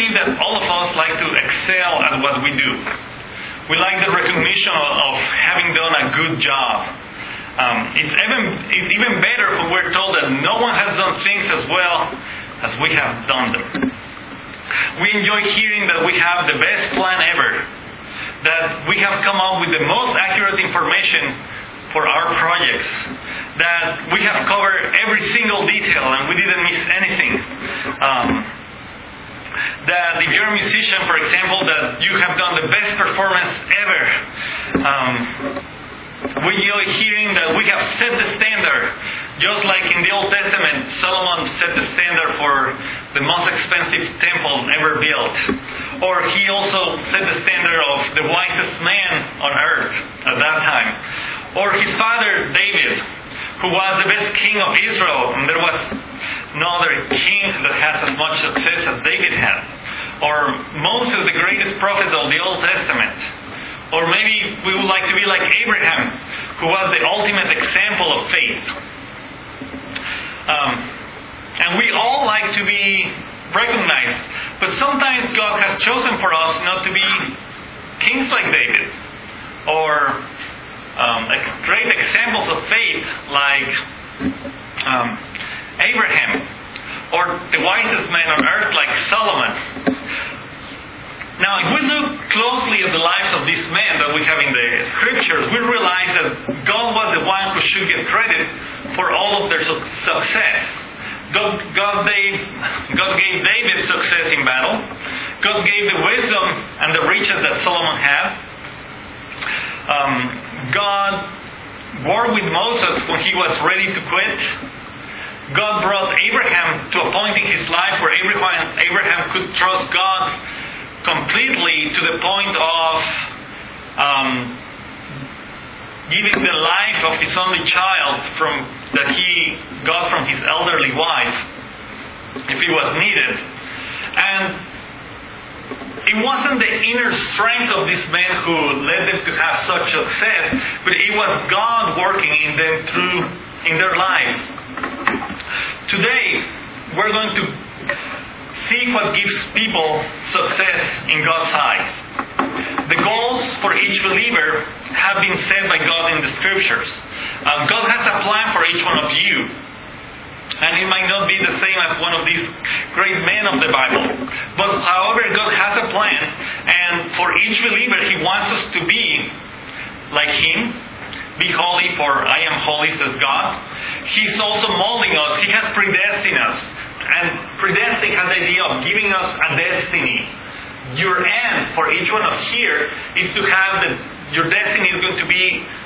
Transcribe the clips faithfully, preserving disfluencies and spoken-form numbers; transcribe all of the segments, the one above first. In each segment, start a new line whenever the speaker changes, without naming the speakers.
believe that all of us like to excel at what we do. We like the recognition of, of having done a good job. Um, it's even it's even better when we're told that no one has done things as well as we have done them. We enjoy hearing that we have the best plan ever, that we have come up with the most accurate information for our projects, that we have covered every single detail and we didn't miss anything. Um, that if you're a musician, for example, that you have done the best performance ever. Um, we enjoy hearing that we have set the standard, just like in the Old Testament, Solomon set the standard for the most expensive temple ever built. Or he also set the standard of the wisest man on earth at that time. Or his father, David, who was the best king of Israel, and there was no other king that has as much success as David had. Or Moses, the greatest prophet of the Old Testament. Or maybe we would like to be like Abraham, who was the ultimate example of faith. Um, and we all like to be recognized. But sometimes God has chosen for us not to be kings like David. Or um, great examples of faith like um, Abraham. Or the wisest man on earth like Solomon. Now, if we look closely at the lives of these men that we have in the Scriptures, we realize that God was the one who should get credit for all of their su- success. God, God, gave, God gave David success in battle. God gave the wisdom and the riches that Solomon had. Um, God worked with Moses when he was ready to quit. God brought Abraham to a point in his life where Abraham, Abraham could trust God completely, to the point of um, giving the life of his only child from that he got from his elderly wife, if it was needed. And it wasn't the inner strength of these men who led them to have such success, but it was God working in them through in their lives. Today, we're going to see what gives people success in God's eyes. The goals for each believer have been set by God in the Scriptures. Uh, God has a plan for each one of you. And it might not be the same as one of these great men of the Bible. But however, God has a plan. And for each believer, He wants us to be like Him. Be holy, for I am holy, says God. He's also molding us. He has predestined us. And predestined has the idea of giving us a destiny. Your end for each one of us here is to have the, your destiny is going to be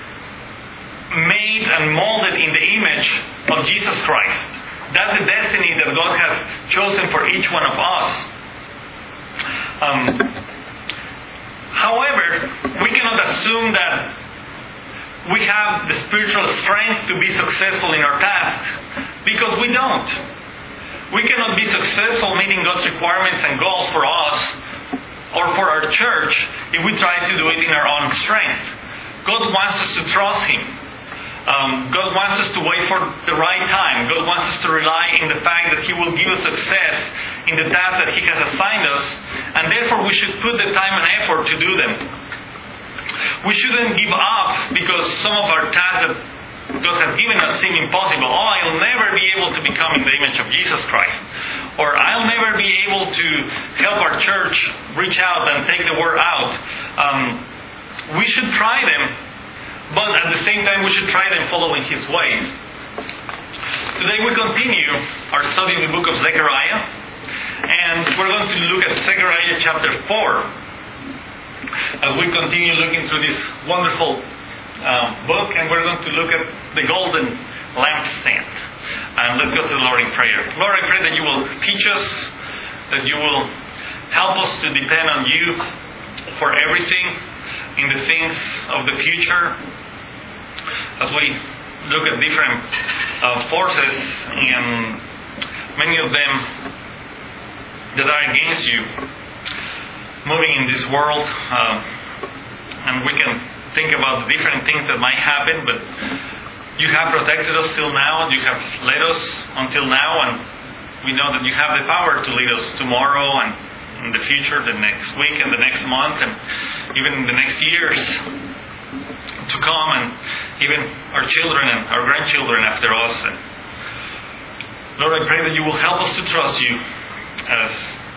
made and molded in the image of Jesus Christ. That's the destiny that God has chosen for each one of us. Um, however, we cannot assume that we have the spiritual strength to be successful in our task, because we don't. We cannot be successful meeting God's requirements and goals for us or for our church if we try to do it in our own strength. God wants us to trust Him. Um, God wants us to wait for the right time. God wants us to rely in the fact that He will give us success in the tasks that He has assigned us, and therefore we should put the time and effort to do them. We shouldn't give up because some of our tasks that God has given us seem impossible. Oh, I'll never be able to become in the image of Jesus Christ. Or I'll never be able to help our church reach out and take the word out. Um, we should try them, but at the same time we should try them following His ways. Today we continue our study in the book of Zechariah. And we're going to look at Zechariah chapter four. As we continue looking through this wonderful Um, book, and we're going to look at the golden lampstand. And let's go to the Lord in prayer. Lord, I pray that You will teach us, that You will help us to depend on You for everything in the things of the future. As we look at different uh, forces, and many of them that are against You moving in this world, uh, and we can think about the different things that might happen, but You have protected us till now, You have led us until now, and we know that You have the power to lead us tomorrow and in the future, the next week and the next month, and even in the next years to come, and even our children and our grandchildren after us. And Lord, I pray that you will help us to trust you as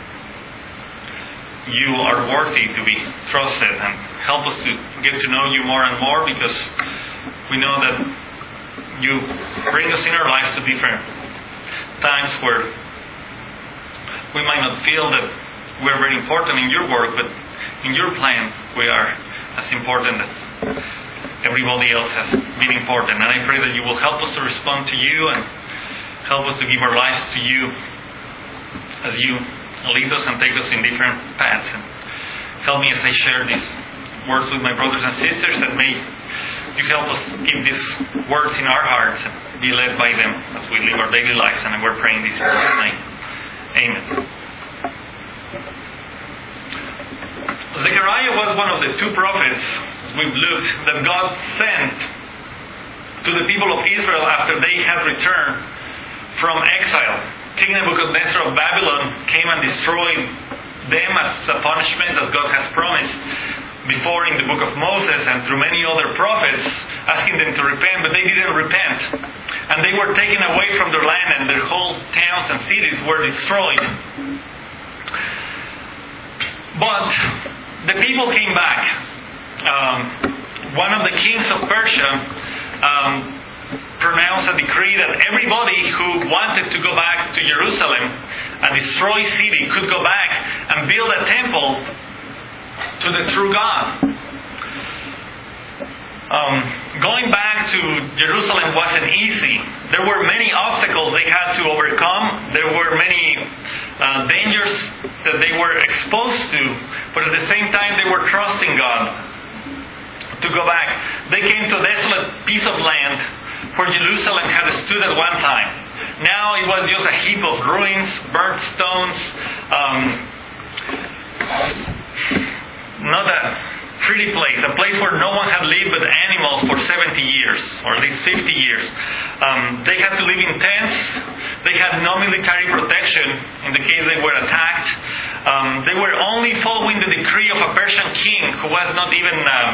you are worthy to be trusted, and help us to get to know you more and more, because we know that you bring us in our lives to different times where we might not feel that we're very important in your work, but in your plan we are as important as everybody else has been important. And I pray that you will help us to respond to you and help us to give our lives to you as you lead us and take us in different paths. And help me as I share these words with my brothers and sisters, that may you help us keep these words in our hearts and be led by them as we live our daily lives. And we're praying this in Jesus' name. Amen. Zechariah was one of the two prophets we've looked that God sent to the people of Israel after they had returned from exile. King Nebuchadnezzar of Babylon came and destroyed them as a punishment, as God has promised before in the book of Moses and through many other prophets, asking them to repent, but they didn't repent. And they were taken away from their land, and their whole towns and cities were destroyed. But the people came back. Um, one of the kings of Persia um, pronounced a decree that everybody who wanted to go back to Jerusalem, a destroyed city, could go back and build a temple to the true God. Um, going back to Jerusalem wasn't easy. There were many obstacles they had to overcome. There were many uh, dangers that they were exposed to, but at the same time they were trusting God to go back. They came to a desolate piece of land where Jerusalem had stood at one time. Now it was just a heap of ruins, burnt stones, um, not a pretty place, a place where no one had lived but animals for seventy years, or at least fifty years. Um, they had to live in tents. They had no military protection in the case they were attacked. Um, they were only following the decree of a Persian king who was not even, um,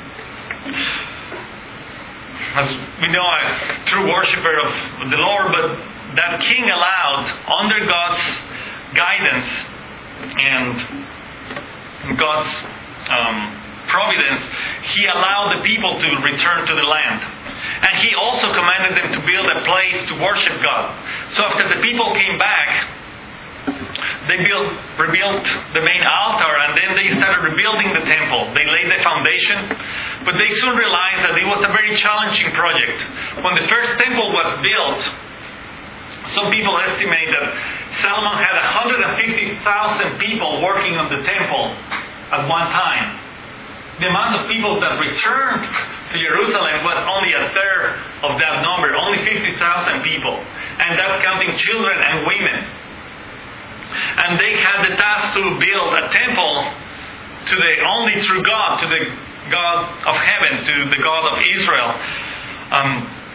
as we know, a true worshipper of the Lord, but that king allowed, under God's guidance and God's um, providence, he allowed the people to return to the land. And he also commanded them to build a place to worship God. So after the people came back, they built, rebuilt the main altar, and then they started rebuilding the temple. They laid the foundation, but they soon realized that it was a very challenging project. When the first temple was built, some people estimate that Solomon had one hundred fifty thousand people working on the temple at one time. The amount of people that returned to Jerusalem was only a third of that number, only fifty thousand people. And that's counting children and women. And they had the task to build a temple to the only true God, to the God of heaven, to the God of Israel. Um,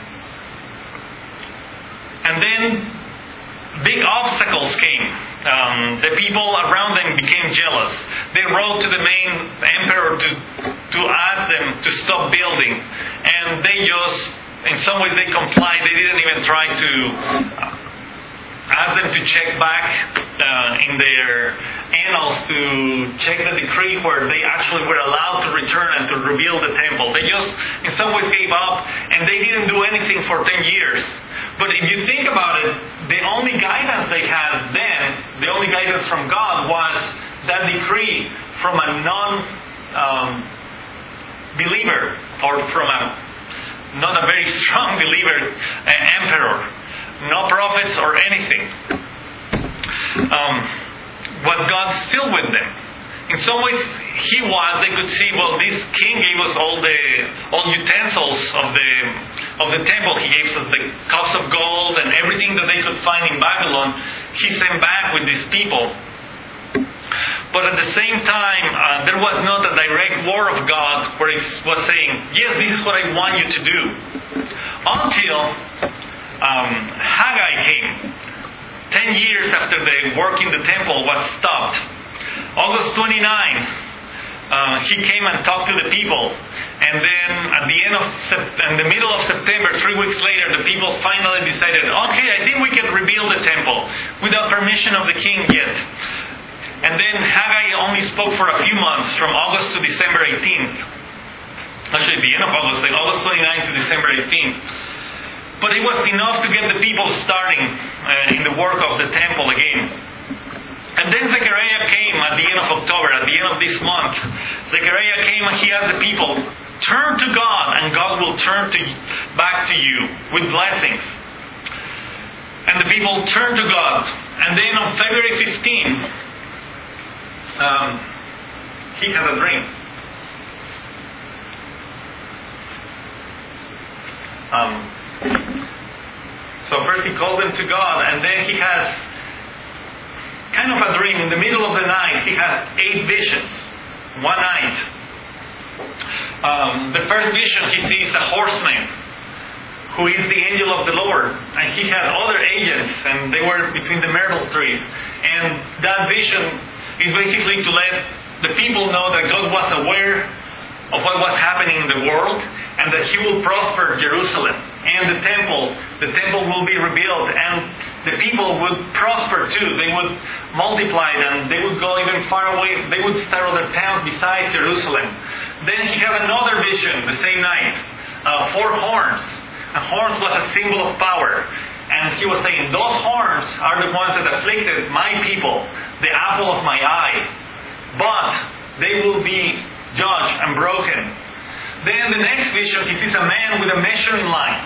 and then big obstacles came. Um, the people around them became jealous. They wrote to the main emperor to to ask them to stop building, and they just, in some ways, they complied. They didn't even try to ask them to check back uh, in their annals to check the decree where they actually were allowed to return and to rebuild the temple. They just, in some ways, gave up, and they didn't do anything for ten years. But if you think about it, the only guidance they had then, the only guidance from God, was that decree from a non-believer, um, or from a not a very strong believer uh, emperor. No prophets or anything. Um, was God still with them? In some ways, He was. They could see, well, this king gave us all the all utensils of the of the temple. He gave us the cups of gold and everything that they could find in Babylon. He sent back with these people. But at the same time, uh, there was not a direct word of God where He was saying, yes, this is what I want you to do. Until um, Haggai came. Ten years after the work in the temple was stopped. August twenty-ninth, uh, he came and talked to the people. And then at the end of Sep- in the middle of September, three weeks later, the people finally decided, okay, I think we can rebuild the temple without permission of the king yet. And then Haggai only spoke for a few months, from August to December eighteenth. Actually, the end of August, like August twenty-ninth to December eighteenth. But it was enough to get the people starting uh, in the work of the temple again. And then Zechariah came at the end of October, at the end of this month. Zechariah came and he asked the people, turn to God and God will turn to, back to you with blessings. And the people turned to God. And then on February fifteenth, um, he had a dream. Um, so first he called them to God, and then he has kind of a dream. In the middle of the night, he has eight visions. One night. Um, the first vision, he sees a horseman who is the angel of the Lord. And he had other agents, and they were between the myrtle trees. And that vision is basically to let the people know that God was aware of what was happening in the world, and that He will prosper Jerusalem and the temple. The temple will be rebuilt, and the people would prosper too. They would multiply, and they would go even far away. They would start other towns besides Jerusalem. Then he had another vision the same night. Uh, four horns. And horns was a symbol of power. And he was saying, those horns are the ones that afflicted my people, the apple of my eye. But they will be judged and broken. Then the next vision, he sees a man with a measuring line.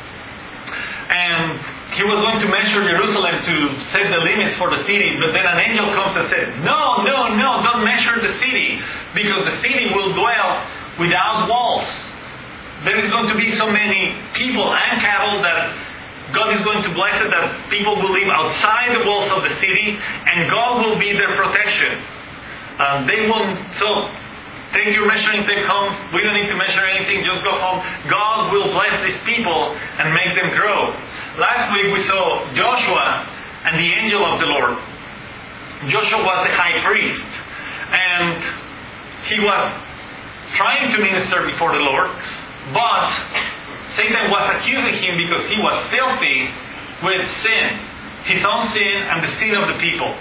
And he was going to measure Jerusalem to set the limits for the city. But then an angel comes and said, no, no, no, don't measure the city. Because the city will dwell without walls. There is going to be so many people and cattle that God is going to bless it, that people will live outside the walls of the city, and God will be their protection. Um, they won't, so take your measuring tape home. We don't need to measure anything, just go home. God will bless these people and make them grow. Last week we saw Joshua and the angel of the Lord. Joshua was the high priest, and he was trying to minister before the Lord, but Satan was accusing him because he was filthy with sin, his own sin and the sin of the people.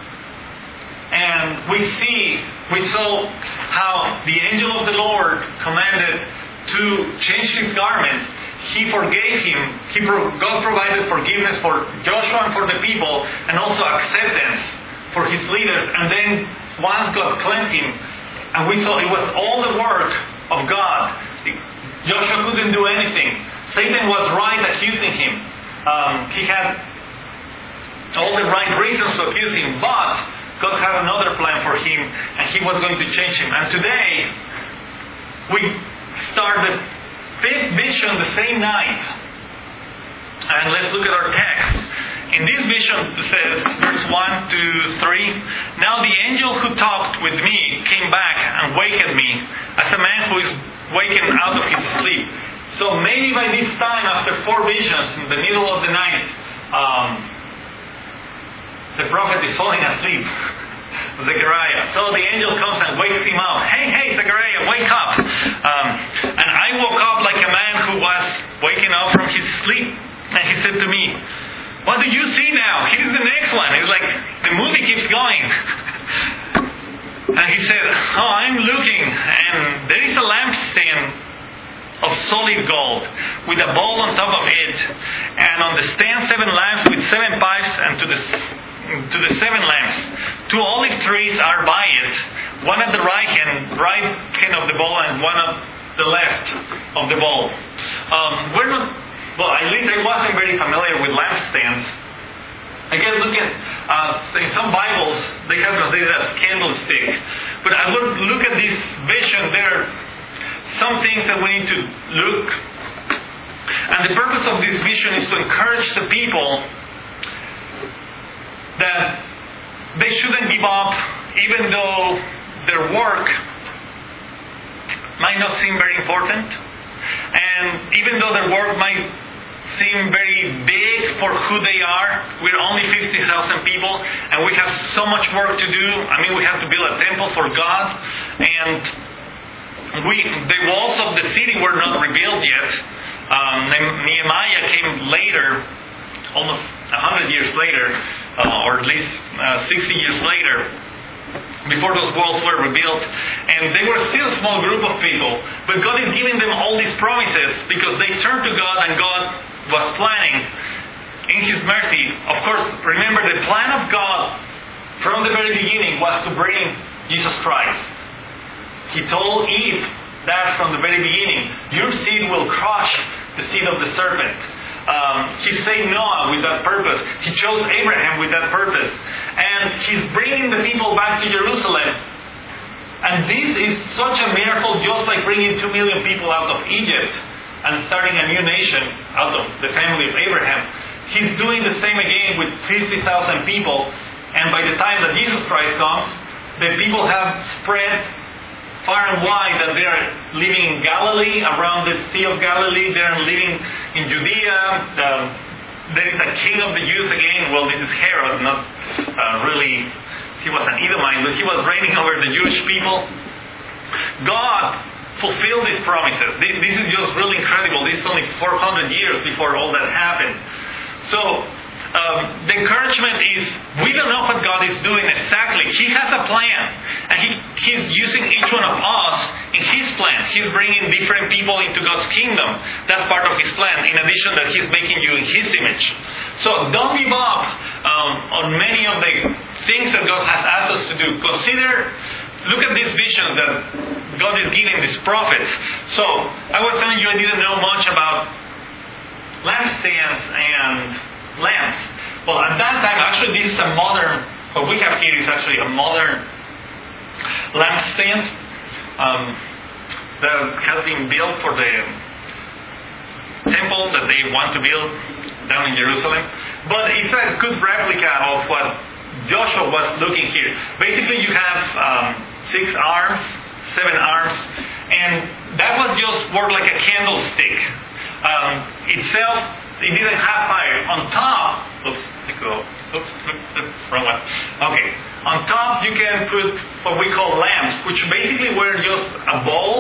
And we see, we saw how the angel of the Lord commanded to change his garment. He forgave him. He God provided forgiveness for Joshua and for the people, and also acceptance for his leaders. And then once God cleansed him, and we saw it was all the work of God. Joshua couldn't do anything. Satan was right accusing him. Um, he had all the right reasons to accuse him, but God had another plan for him, and He was going to change him. And today, we start the fifth vision the same night. And let's look at our text. In this vision, it says, verse one to three, now the angel who talked with me came back and wakened me, as a man who is wakened out of his sleep. So maybe by this time, after four visions in the middle of the night, um, the prophet is falling asleep. Zechariah. So the angel comes and wakes him up. Hey, hey, Zechariah, wake up. Um, and I woke up like a man who was waking up from his sleep. And he said to me, what do you see now? Here's the next one. It's like the movie keeps going. And he said, oh, I'm looking, and there is a lampstand of solid gold with a bowl on top of it, and on the stand seven lamps with seven pipes, and to the to the seven lamps two olive trees are by it, one at the right hand right hand of the bowl and one at the left of the bowl. Um, we're not well at least I wasn't very familiar with lampstands. I guess look at uh, in some Bibles they have translated as candlestick, but I would look at this vision. There are some things that we need to look, and the purpose of this vision is to encourage the people that they shouldn't give up, even though their work might not seem very important, and even though their work might seem very big for who they are. We're only fifty thousand people, and we have so much work to do. I mean, we have to build a temple for God, and we the walls of the city were not rebuilt yet. Um, Nehemiah came later, almost a hundred years later, uh, or at least uh, sixty years later, before those walls were rebuilt, and they were still a small group of people, but God is giving them all these promises because they turned to God, and God was planning in His mercy. Of course, remember the plan of God from the very beginning was to bring Jesus Christ. He told Eve that from the very beginning, your seed will crush the seed of the serpent. Um, he saved Noah with that purpose. He chose Abraham with that purpose. And He's bringing the people back to Jerusalem. And this is such a miracle, just like bringing two million people out of Egypt and starting a new nation out of the family of Abraham. He's doing the same again with fifty thousand people. And by the time that Jesus Christ comes, the people have spread far and wide, that they are living in Galilee, around the Sea of Galilee. They are living in Judea. Um, there is a king of the Jews again. Well, this is Herod, not uh, really. He was an Edomite, but he was reigning over the Jewish people. God fulfilled His promises. This, this is just really incredible. This is only four hundred years before all that happened. So, Um, the encouragement is, we don't know what God is doing exactly. He has a plan, and he, He's using each one of us in His plan. He's bringing different people into God's kingdom. That's part of His plan. In addition, that He's making you in His image. So don't give up um, on many of the things that God has asked us to do. Consider, look at this vision that God is giving these prophets. So I was telling you I didn't know much about lampstands and lamps. Well, at that time, actually, this is a modern, what we have here is actually a modern lampstand um, that has been built for the temple that they want to build down in Jerusalem. But it's a good replica of what Joshua was looking here. Basically, you have um, six arms, seven arms, and that was just worked like a candlestick. Um, itself, it didn't have fire. On top, oops, let go. Oops, the wrong one. Okay. On top, you can put what we call lamps, which basically were just a bowl,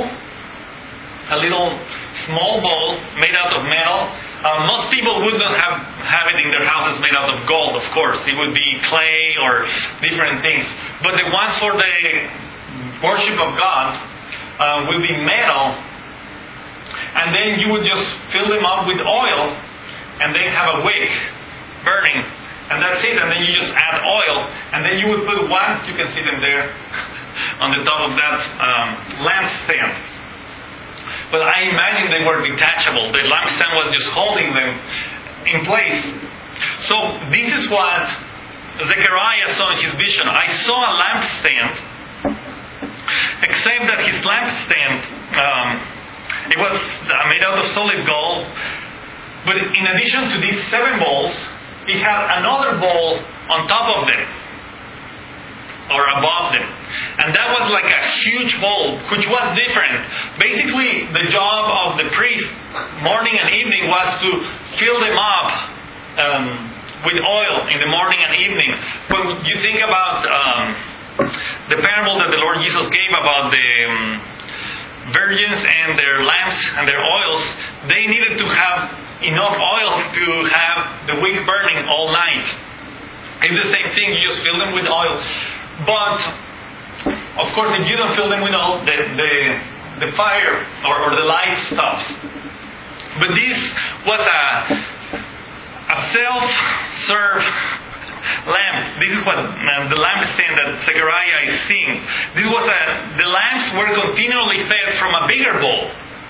a little small bowl made out of metal. Uh, most people would not have, have it in their houses made out of gold, of course. It would be clay or different things. But the ones for the worship of God uh, will be metal. And then you would just fill them up with oil, and they have a wick burning, and that's it. And then you just add oil, and then you would put one, you can see them there, on the top of that um, lampstand. But I imagine they were detachable. The lampstand was just holding them in place. So this is what Zechariah saw in his vision. I saw a lampstand, except that his lampstand, um, it was made out of solid gold. But in addition to these seven bowls, it had another bowl on top of them, or above them. And that was like a huge bowl, which was different. Basically, the job of the priest, morning and evening, was to fill them up um, with oil in the morning and evening. When you think about um, the parable that the Lord Jesus gave about the um, virgins and their lamps and their oils, they needed to have enough oil to have the wick burning all night. It's the same thing, you just fill them with oil. But, of course, if you don't fill them with oil, the, the, the fire or, or the light stops. But this was a, a self-serve lamp. This is what uh, the lampstand that Zechariah is seeing. This was a, the lamps were continually fed from a bigger bowl.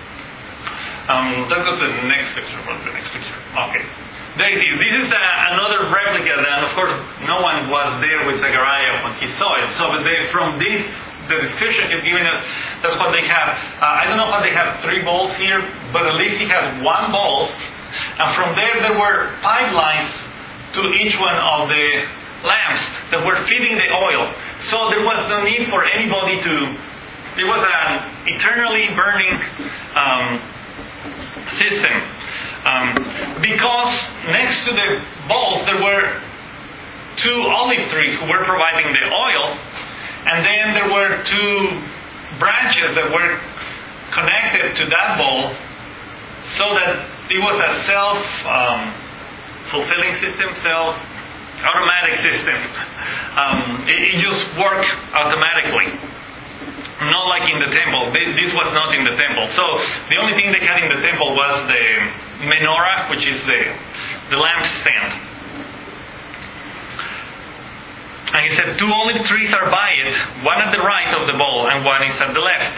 Um, let's go to the next picture. What's the next picture? Okay. There it is. This is the, another replica, and of course, no one was there with Zechariah when he saw it. So they, from this, the description he's giving us, that's what they have. Uh, I don't know if they have three bowls here, but at least he has one bowl. And from there, there were pipelines to each one of the lamps that were feeding the oil. So there was no need for anybody to... It was an eternally burning... Um, system. Um, because next to the bowls there were two olive trees who were providing the oil, and then there were two branches that were connected to that bowl, so that it was a self-fulfilling um, system, self-automatic system. Um, it, it just worked automatically. Not like in the temple. This was not in the temple. So the only thing they had in the temple was the menorah, which is the, the lampstand. And he said, two olive trees are by it, one at the right of the bowl and one is at the left.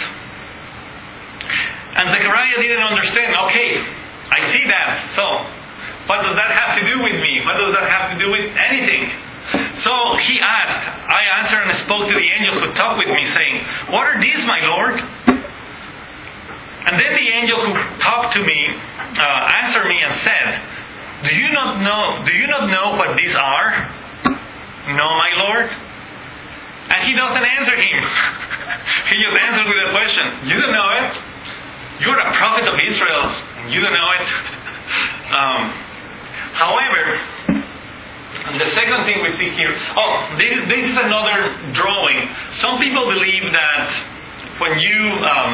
And Zechariah didn't understand. Okay, I see that. So what does that have to do with me? What does that have to do with anything? So he asked, I answered and spoke to the angels who talked with me, saying, what are these, my Lord? And then the angel who talked to me uh, answered me and said, Do you not know? Do you not know what these are? No, my Lord. And he doesn't answer him. He just answers with a question. You don't know it. You're a prophet of Israel. You don't know it. Um, however. And the second thing we see here, oh, this, this is another drawing. Some people believe that when you, um,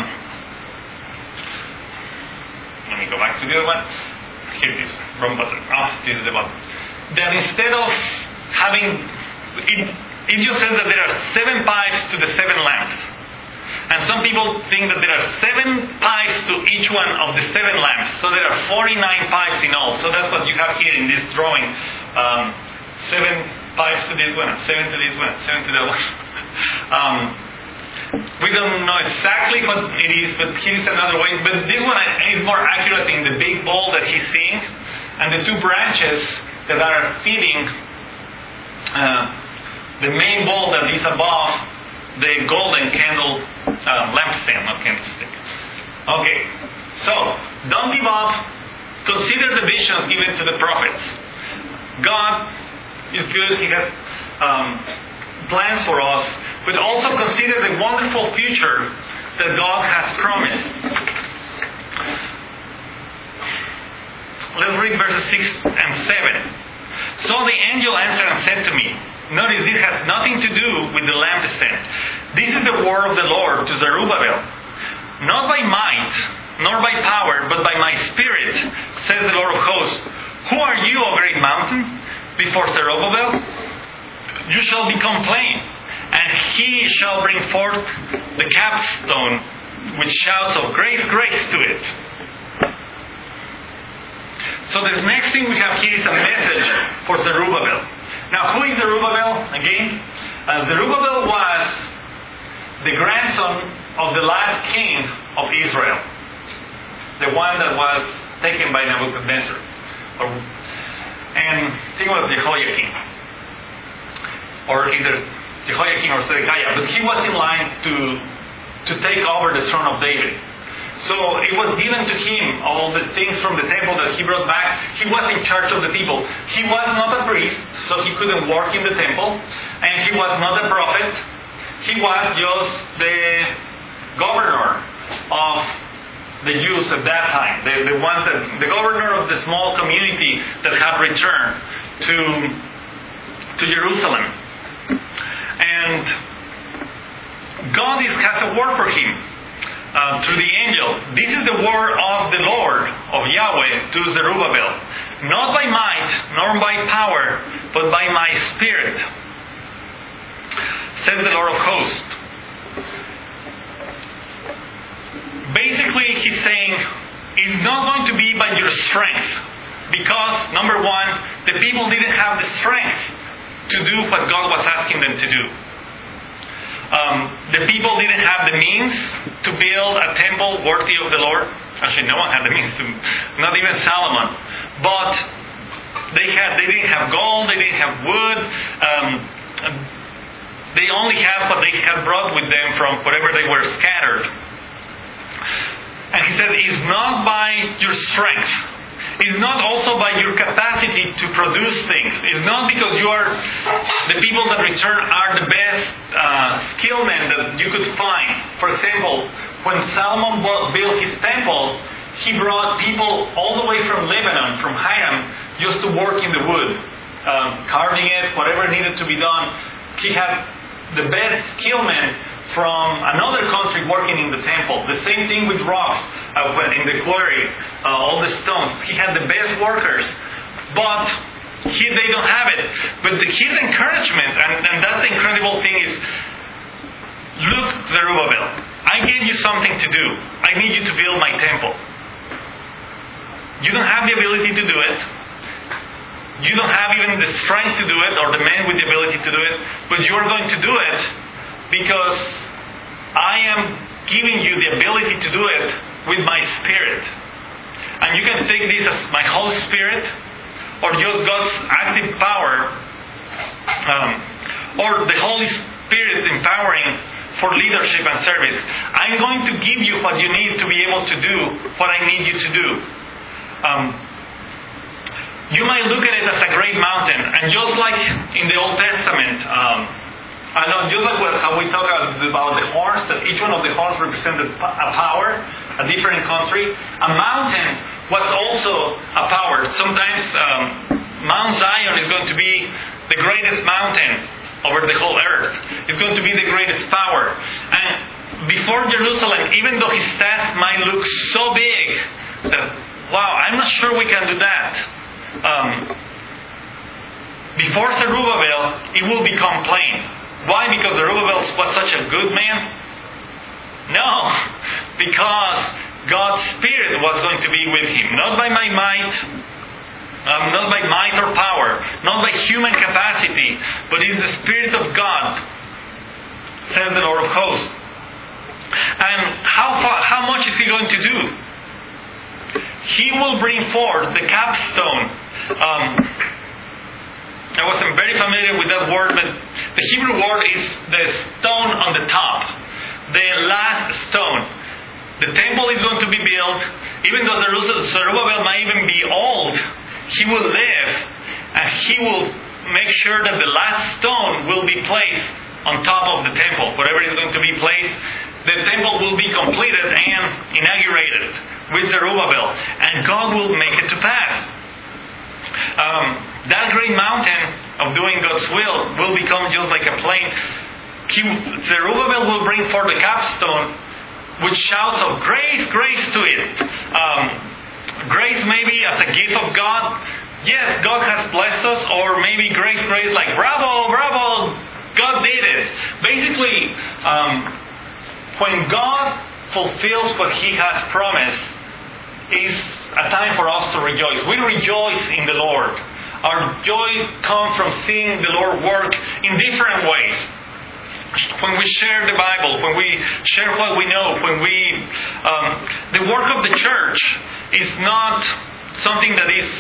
let me go back to the other one. Here it is, wrong button. Oh, this is the button. That instead of having, it, it just says that there are seven pipes to the seven lamps. And some people think that there are seven pipes to each one of the seven lamps. So there are forty-nine pipes in all. So that's what you have here in this drawing. Um, Seven pipes to this one, seven to this one, seven to that one. um, we don't know exactly what it is, but here's another way. But this one is more accurate in the big bowl that he's seeing, and the two branches that are feeding uh, the main bowl that is above the golden candle uh, lampstand, not candlestick. Okay, so don't give up. Consider the visions given to the prophets. God is good. He has um, plans for us, but also consider the wonderful future that God has promised. Let's read verses six and seven. So the angel answered and said to me, notice this has nothing to do with the lampstand. This is the word of the Lord to Zerubbabel. Not by might, nor by power, but by my spirit, says the Lord of hosts. Who are you, O great mountain? Before Zerubbabel, you shall become plain, and he shall bring forth the capstone with shouts of great grace to it. So the next thing we have here is a message for Zerubbabel. Now, who is Zerubbabel? Again, uh, Zerubbabel was the grandson of the last king of Israel, the one that was taken by Nebuchadnezzar. Or, And I think it was Jehoiakim, or either Jehoiakim or Zedekiah, but he was in line to to take over the throne of David. So it was given to him all the things from the temple that he brought back. He was in charge of the people. He was not a priest, so he couldn't work in the temple, and he was not a prophet. He was just the governor of the Jews at that time, the, the ones that, the governor of the small community that had returned to to Jerusalem. And God is, has a word for him uh, through the angel. This is the word of the Lord, of Yahweh, to Zerubbabel. Not by might, nor by power, but by my spirit, says the Lord of hosts. Basically, he's saying, it's not going to be by your strength. Because, number one, the people didn't have the strength to do what God was asking them to do. Um, the people didn't have the means to build a temple worthy of the Lord. Actually, no one had the means to, not even Solomon. But they had, they didn't have gold, they didn't have wood. Um, they only had what they had brought with them from wherever they were scattered. And he said, it's not by your strength. It's not also by your capacity to produce things. It's not because you are, the people that return are the best uh, skilled men that you could find. For example, when Solomon built his temple, He brought people all the way from Lebanon, from Hiram, just to work in the wood, um, carving it, whatever needed to be done. He had the best skillmen from another country working in the temple. The same thing with rocks uh, in the quarry, uh, all the stones. He had the best workers, but here they don't have it. But the his encouragement, and, and that's the incredible thing, is, look, Zerubbabel, I gave you something to do. I need you to build my temple. You don't have the ability to do it. You don't have even the strength to do it, or the men with the ability to do it, but you are going to do it because I am giving you the ability to do it with my Spirit. And you can take this as my Holy Spirit, or just God's active power, um, or the Holy Spirit empowering for leadership and service. I'm going to give you what you need to be able to do what I need you to do. Um, you might look at it as a great mountain, and just like in the Old Testament, um, I know, just like how we talk about the horns, that each one of the horns represented a power, a different country. A mountain was also a power. Sometimes um, Mount Zion is going to be the greatest mountain over the whole earth. It's going to be the greatest power. And before Jerusalem, even though his task might look so big, that, wow, I'm not sure we can do that. Um, before Zerubbabel, it will become plain. Why? Because Zerubbabel was such a good man? No, because God's Spirit was going to be with him. Not by my might, um, not by might or power, not by human capacity, but in the Spirit of God, says the Lord of hosts. And how far, how much is he going to do? He will bring forth the capstone. Um, I wasn't very familiar with that word, but the Hebrew word is the stone on the top. The last stone. The temple is going to be built. Even though Zerubbabel might even be old, he will live, and he will make sure that the last stone will be placed on top of the temple. Whatever is going to be placed, the temple will be completed and inaugurated with Zerubbabel, and God will make it to pass. Um, that great mountain of doing God's will will become just like a plain. He, Zerubbabel will bring forth the capstone with shouts of grace, grace to it. Um, grace maybe as a gift of God. Yes, God has blessed us, or maybe grace, grace like bravo, bravo, God did it. Basically, um, when God fulfills what He has promised, is a time for us to rejoice. We rejoice in the Lord. Our joy comes from seeing the Lord work in different ways. When we share the Bible, when we share what we know, when we... Um, the work of the church is not something that is...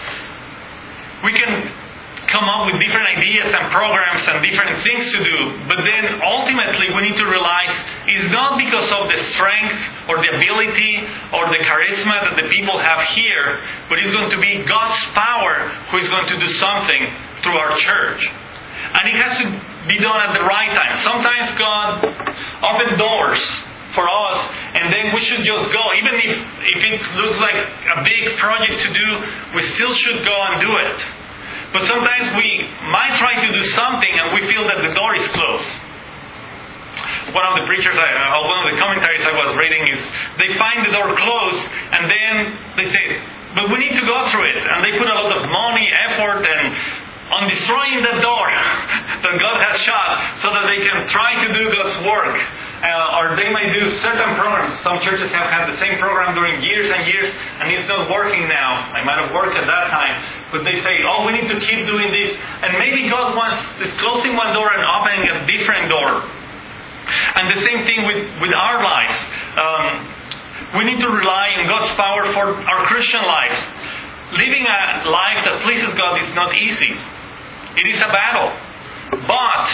We can come up with different ideas and programs and different things to do, but then ultimately we need to realize it's not because of the strength or the ability or the charisma that the people have here, but it's going to be God's power who is going to do something through our church. And it has to be done at the right time. Sometimes God opens doors for us, and then we should just go. Even if, if it looks like a big project to do, we still should go and do it. But sometimes we might try to do something and we feel that the door is closed. One of the preachers, I, uh, one of the commentaries I was reading is, they find the door closed and then they say, but we need to go through it. And they put a lot of money, effort, and on destroying the door that God has shut so that they can try to do God's work. Uh, or they might do certain programs. Some churches have had the same program during years and years and it's not working now. I might have worked at that time. But they say, oh, we need to keep doing this. And maybe God wants is closing one door and opening a different door. And the same thing with, with our lives. Um, we need to rely on God's power for our Christian lives. Living a life that pleases God is not easy. It is a battle. But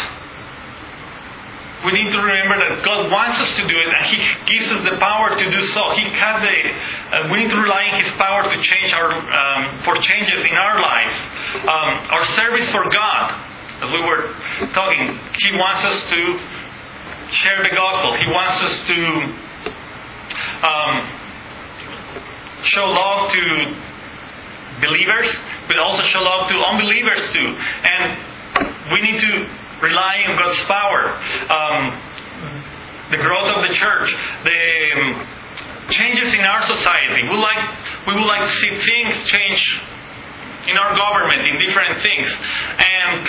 we need to remember that God wants us to do it, and He gives us the power to do so. He has the. Uh, we need to rely on His power to change our um, for changes in our lives. Um, our service for God, as we were talking, He wants us to share the gospel. He wants us to um, show love to believers, but also show love to unbelievers too. And we need to rely on God's power. Um, the growth of the church, the um, changes in our society. We like we would like to see things change in our government, in different things. And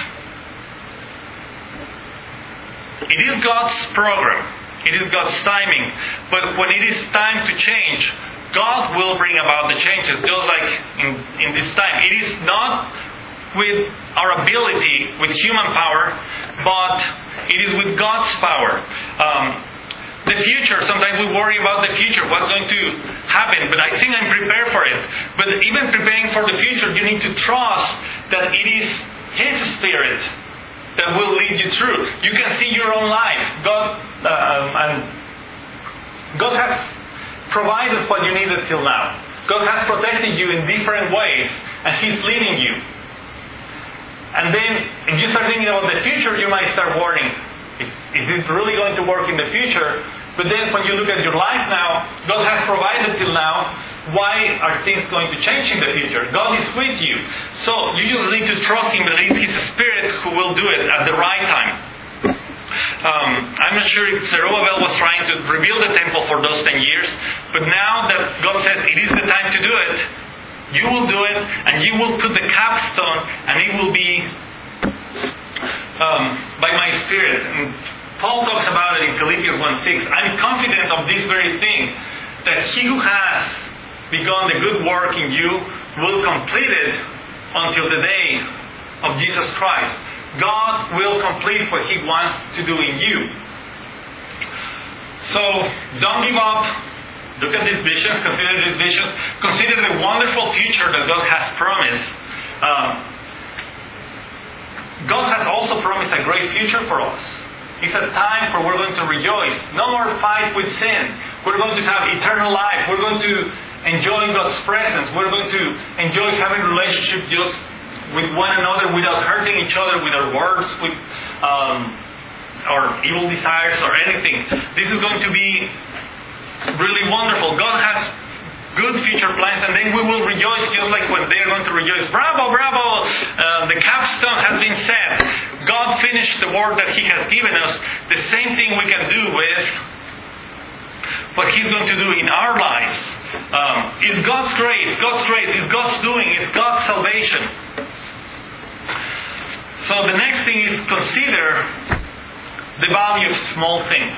it is God's program. It is God's timing. But when it is time to change, God will bring about the changes, just like in, in this time. It is not with our ability, with human power, but it is with God's power. Um, the future, sometimes we worry about the future, what's going to happen, but I think I'm prepared for it. But even preparing for the future, you need to trust that it is His Spirit that will lead you through. You can see your own life. God um, and God has provided what you needed till now. God has protected you in different ways, and He's leading you. And then, if you start thinking about the future, you might start worrying, is, is this really going to work in the future? But then when you look at your life now, God has provided till now, why are things going to change in the future? God is with you. So you just need to trust Him that it's His Spirit who will do it at the right time. Um, I'm not sure if Zerubbabel was trying to rebuild the temple for those ten years, but now that God says it is the time to do it, you will do it, and you will put the capstone, and it will be um, by my Spirit. And Paul talks about it in Philippians one six. I'm confident of this very thing, that He who has begun the good work in you will complete it until the day of Jesus Christ. God will complete what He wants to do in you. So, don't give up. Look at these visions, consider these visions, consider the wonderful future that God has promised. Um, God has also promised a great future for us. It's a time where we're going to rejoice. No more fight with sin. We're going to have eternal life. We're going to enjoy God's presence. We're going to enjoy having a relationship just with one another without hurting each other with our words, with um, our evil desires or anything. This is going to be really wonderful. God has good future plans, and then we will rejoice just like when they are going to rejoice. Bravo, bravo! Uh, the capstone has been set. God finished the work that He has given us. The same thing we can do with what He's going to do in our lives. Um, it's God's grace. God's grace. It's God's doing. It's God's salvation. So the next thing is consider the value of small things.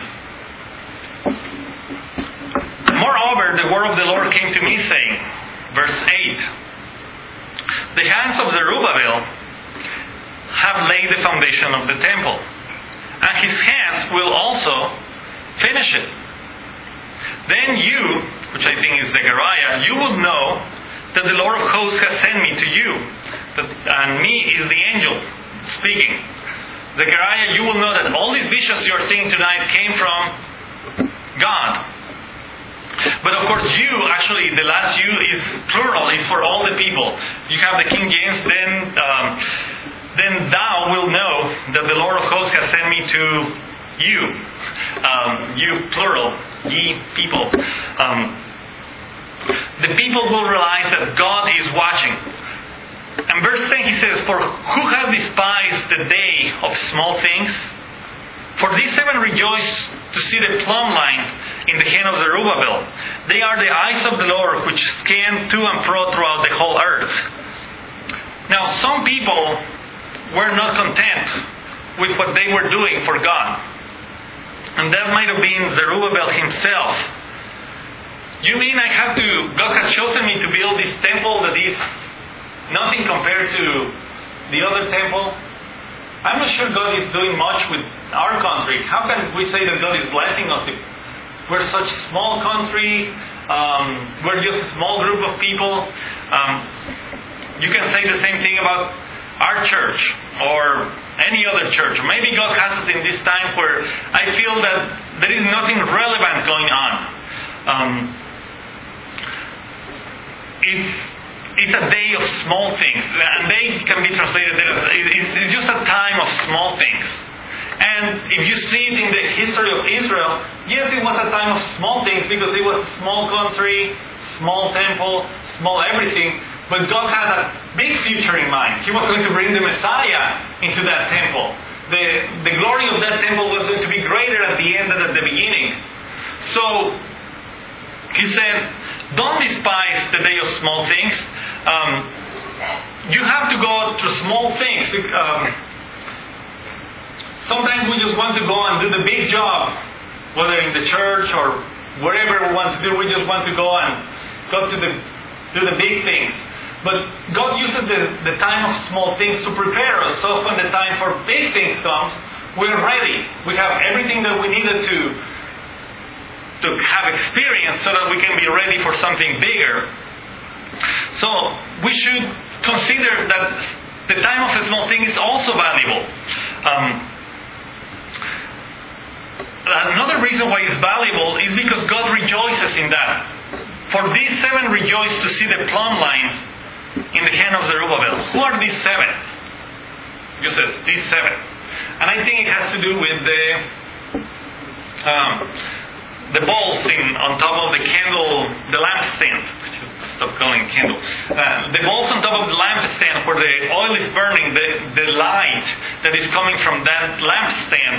Moreover, the word of the Lord came to me saying, verse eight, the hands of Zerubbabel have laid the foundation of the temple, and his hands will also finish it. Then you, which I think is Zechariah, you will know that the Lord of hosts has sent me to you, that, and me is the angel speaking. Zechariah, you will know that all these visions you are seeing tonight came from God. But of course, you, actually, the last you is plural, is for all the people. You have the King James, then um, then thou will know that the Lord of hosts has sent me to you. Um, you, plural, ye people. Um, the people will realize that God is watching. And verse ten, he says, for who hath despised the day of small things? For these seven rejoice to see the plumb line in the hand of Zerubbabel. They are the eyes of the Lord which scan to and fro throughout the whole earth. Now, some people were not content with what they were doing for God. And that might have been Zerubbabel himself. You mean I have to, God has chosen me to build this temple that is nothing compared to the other temple? I'm not sure God is doing much with our country. How can we say that God is blessing us if we're such a small country? Um, we're just a small group of people. Um, you can say the same thing about our church or any other church. Maybe God has us in this time where I feel that there is nothing relevant going on. Um, it's It's a day of small things. And day can be translated as it's just a time of small things. And if you see it in the history of Israel, yes, it was a time of small things because it was a small country, small temple, small everything, but God had a big future in mind. He was going to bring the Messiah into that temple. The, the glory of that temple was going to be greater at the end than at the beginning. So, he said, don't despise the day of small things. Um, you have to go through small things. Um, sometimes we just want to go and do the big job, whether in the church or wherever we want to do. We just want to go and go to the do the big things. But God uses the, the time of small things to prepare us. So when the time for big things comes, we're ready. We have everything that we needed to to have experience so that we can be ready for something bigger. So we should consider that the time of a small thing is also valuable. Um, another reason why it's valuable is because God rejoices in that. For these seven rejoice to see the plumb line in the hand of Zerubbabel. Who are these seven? You said these seven. And I think it has to do with the um, the balls in, on top of the candle, the lampstand. Stop calling it candle. Uh, the balls on top of the lampstand where the oil is burning, the, the light that is coming from that lampstand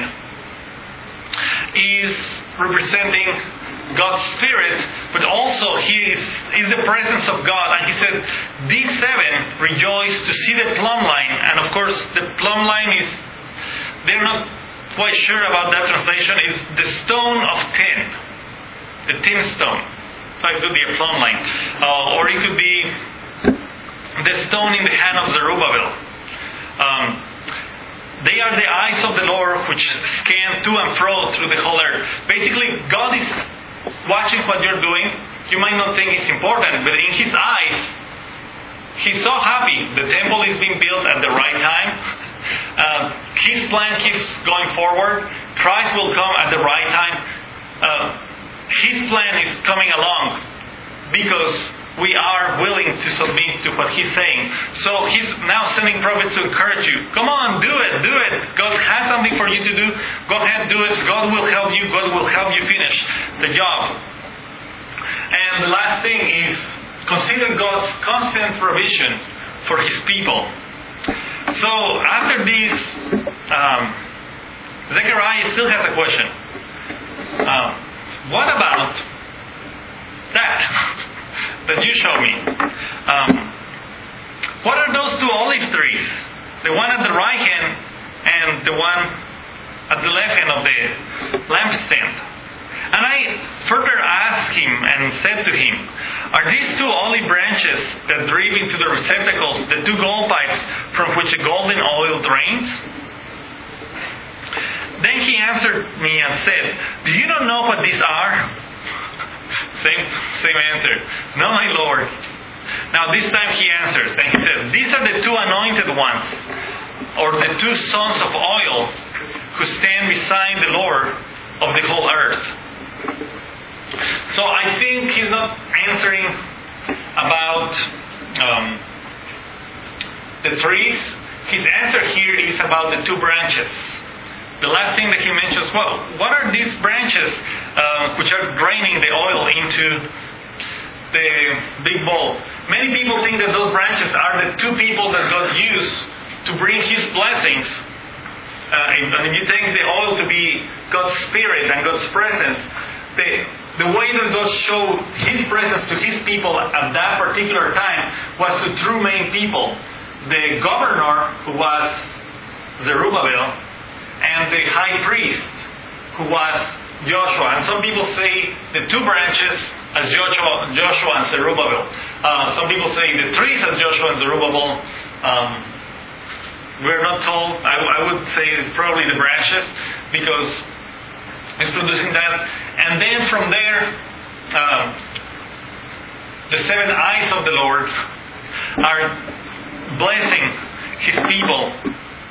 is representing God's Spirit, but also He is, is the presence of God. And He said, these seven rejoice to see the plumb line. And of course, the plumb line is, they're not quite sure about that translation. It's the stone of tin, the tin stone. So it could be a plumb line. Uh, or it could be the stone in the hand of Zerubbabel. Um, They are the eyes of the Lord which scan to and fro through the whole earth. Basically, God is watching what you're doing. You might not think it's important, but in His eyes, He's so happy. The temple is being built at the right time. Uh, his plan keeps going forward. Christ will come at the right time. Uh, his plan is coming along because we are willing to submit to what He's saying. So He's now sending prophets to encourage you. Come on, do it, do it. God has something for you to do. Go ahead, do it. God will help you. God will help you finish the job. And the last thing is consider God's constant provision for His people. So after this, um, Zechariah still has a question. Uh, what about that? That you showed me. Um, what are those two olive trees? The one at the right hand and the one at the left hand of the lampstand. And I further asked him and said to him, are these two olive branches that drip into the receptacles the two gold pipes from which the golden oil drains? Then he answered me and said, do you not know what these are? Same, same answer. No, my Lord. Now this time he answers, and he says, these are the two anointed ones, or the two sons of oil, who stand beside the Lord of the whole earth. So I think he's not answering about um, the trees. His answer here is about the two branches. The last thing that he mentions, well, what are these branches uh, which are draining the oil into the big bowl? Many people think that those branches are the two people that God used to bring His blessings. Uh, and if you take the oil to be God's Spirit and God's presence, the, the way that God showed His presence to His people at that particular time was to two main people. The governor, who was Zerubbabel, and the high priest, who was Joshua. And some people say the two branches as Joshua, Joshua and Zerubbabel. Uh, some people say the trees as Joshua and Zerubbabel. Um, we're not told. I, I would say it's probably the branches because it's producing that. And then from there, um, the seven eyes of the Lord are blessing His people.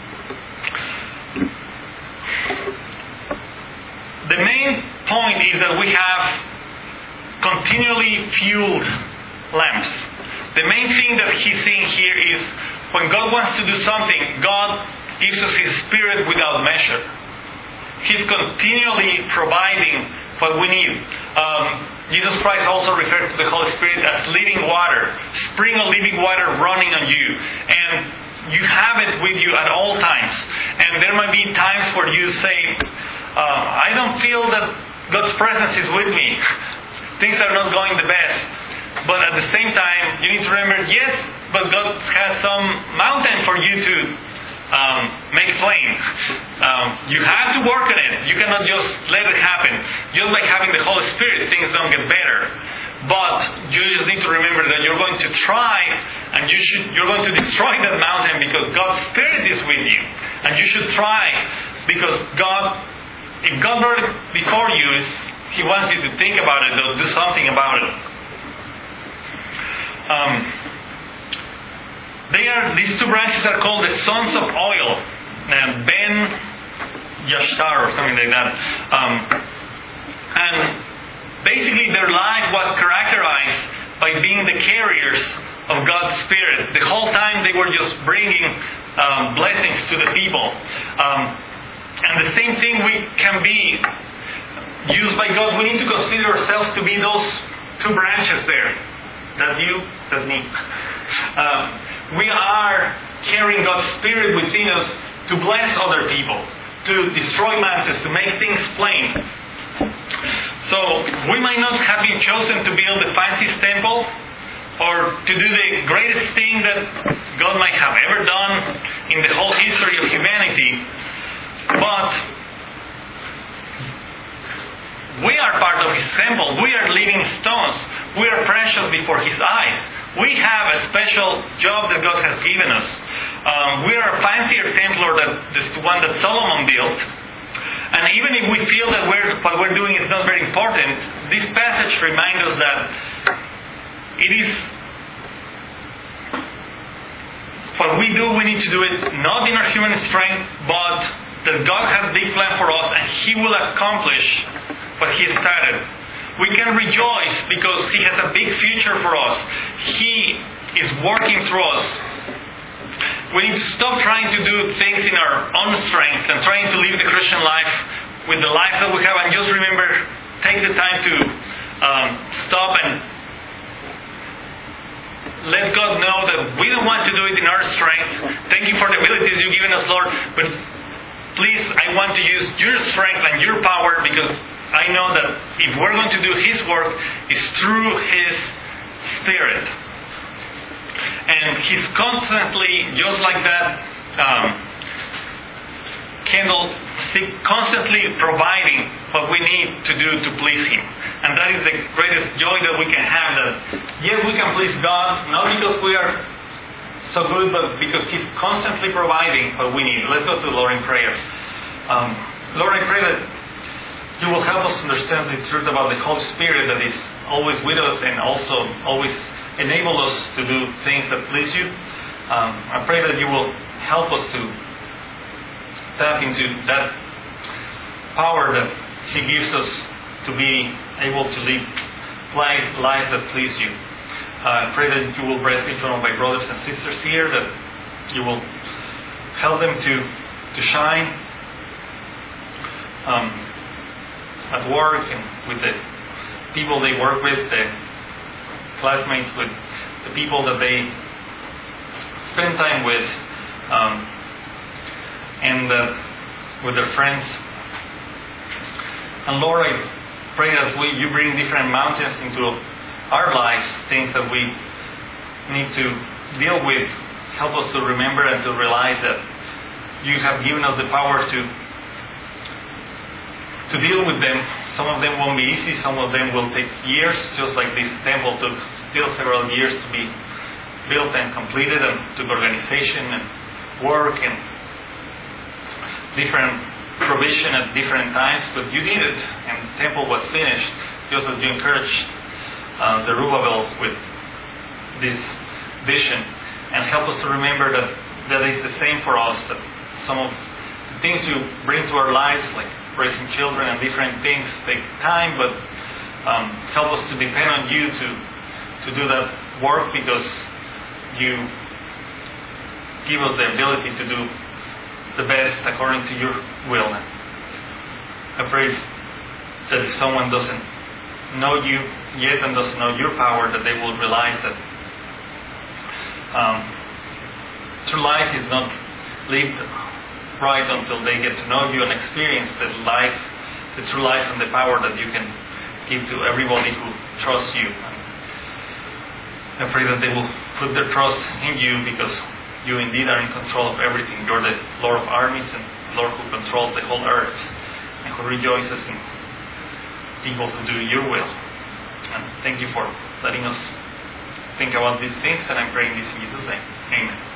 The main point is that we have continually fueled lamps. The main thing that he's saying here is when God wants to do something, God gives us His Spirit without measure. He's continually providing what we need. Um, Jesus Christ also referred to the Holy Spirit as living water, spring of living water running on you. And you have it with you at all times. And there might be times where you say, uh, I don't feel that God's presence is with me. Things are not going the best. But at the same time, you need to remember, yes, but God has some mountain for you to um, make plain. Um, you have to work on it. You cannot just let it happen. Just by having the Holy Spirit, things don't get better. But you just need to remember that you're going to try, and you should, you're going to destroy that mountain because God's Spirit is with you. And you should try, because God, if God brought it before you, He wants you to think about it or do something about it. Um, they are these two branches are called the sons of oil, and Ben Yashar or something like that. Um, and basically, their life was characterized by being the carriers of God's Spirit. The whole time they were just bringing um, blessings to the people. Um, and the same thing we can be used by God. We need to consider ourselves to be those two branches there. That's you, that's me. Um, we are carrying God's Spirit within us to bless other people, to destroy mountains, to make things plain. So we might not have been chosen to build the fanciest temple or to do the greatest thing that God might have ever done in the whole history of humanity, but we are part of His temple. We are living stones. We are precious before His eyes. We have a special job that God has given us. Um, we are a fancier temple than the one that Solomon built. And even if we feel that we're, what we're doing is not very important, this passage reminds us that it is what we do, we need to do it not in our human strength, but that God has a big plan for us and He will accomplish what He started. We can rejoice because He has a big future for us. He is working through us. We need to stop trying to do things in our own strength and trying to live the Christian life with the life that we have. And just remember, take the time to um, stop and let God know that we don't want to do it in our strength. Thank you for the abilities you've given us, Lord. But please, I want to use your strength and your power, because I know that if we're going to do His work, it's through His Spirit. And He's constantly, just like that um, candlestick, constantly providing what we need to do to please Him. And that is the greatest joy that we can have, that yes, we can please God, not because we are so good, but because He's constantly providing what we need. Let's go to the Lord in prayer. Um, Lord, I pray that You will help us understand the truth about the Holy Spirit that is always with us and also always enable us to do things that please You. Um, I pray that You will help us to tap into that power that He gives us to be able to live lives that please You. Uh, I pray that You will bless each one of my brothers and sisters here, that You will help them to, to shine um, at work and with the people they work with, the classmates, with the people that they spend time with, um, and uh, with their friends. And Lord, I pray as we, You bring different mountains into our lives, things that we need to deal with, help us to remember and to realize that You have given us the power to to deal with them. Some of them won't be easy, some of them will take years, just like this temple took still several years to be built and completed, and took organization and work and different provision at different times, but You did it, and the temple was finished, just as You encouraged uh, the Zerubbabel with this vision. And help us to remember that that is the same for us, that some of the things You bring to our lives, like raising children and different things, take time, but um, help us to depend on You to to do that work, because You give us the ability to do the best according to Your will. I pray that if someone doesn't know you yet and doesn't know your power, that they will realize that um, true life is not lived right until they get to know you and experience the life, the true life and the power that you can give to everybody who trusts you. And I pray that they will put their trust in you, because you indeed are in control of everything. You're the Lord of armies and Lord who controls the whole earth and who rejoices in people who do your will. And thank you for letting us think about these things, and I'm praying this in Jesus' name. Amen.